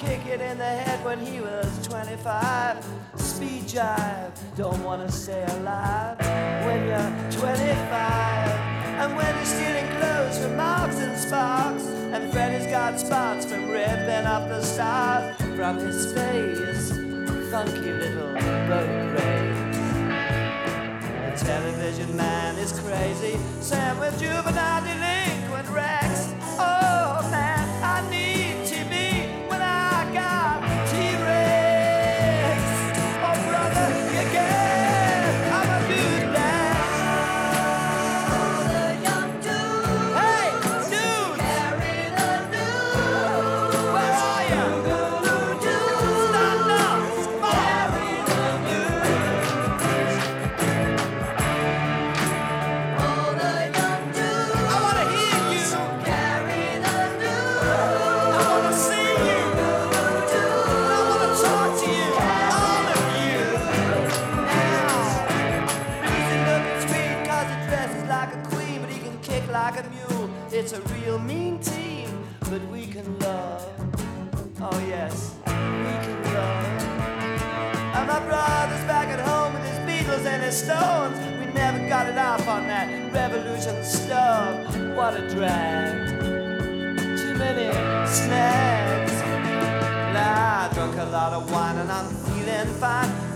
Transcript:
kick it in the head when he was 25. Speed jive, don't wanna stay alive when you're 25. And when he's stealing clothes from Marks and Sparks, and Freddy's got spots from ripping up the stars from his face, funky little boat race. The television man is crazy, Sam with juvenile delinquent Rex. Oh man, I need TV when I got T-Rex. Oh brother, you get, I'm a dude lad. Oh, the young dude. Hey, dude, Carry the news. where are you? Stand up, come on. Carry the news. Oh, the young dude. I wanna hear you, Carry the news. I wanna see you, I wanna talk to you, all of you. Now, easy looking sweet 'cause he dresses like a queen, but he can kick like a mule. It's a real mean team, but we can love. Oh yes, we can love. And my brother's back at home with his Beatles and his Stones. We never got it off on that revolution stuff. What a drag. Too many snags. Well, I drunk a lot of wine and I'm feeling fine.